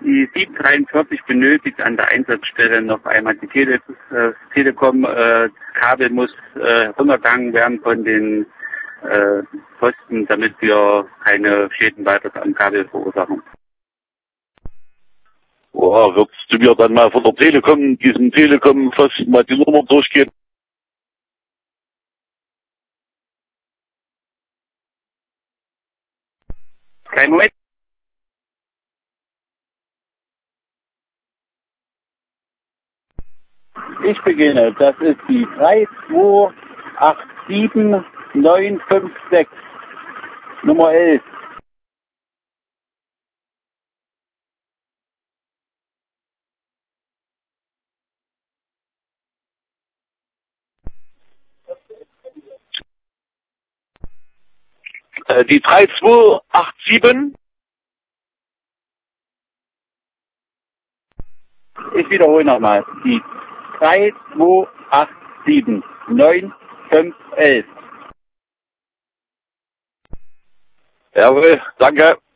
Die 743 benötigt an der Einsatzstelle noch einmal die Telekom-Kabel muss runtergegangen werden von den Posten, damit wir keine Schäden weiter am Kabel verursachen. Boah, würdest du mir dann mal von der Telekom, diesem Telekom-Pfosten mal die Nummer durchgehen? Kleinen Moment. Ich beginne. Das ist die 3287956. Nummer 11. Die 3287? Ich wiederhole nochmal. Die 3287956. Jawohl, danke.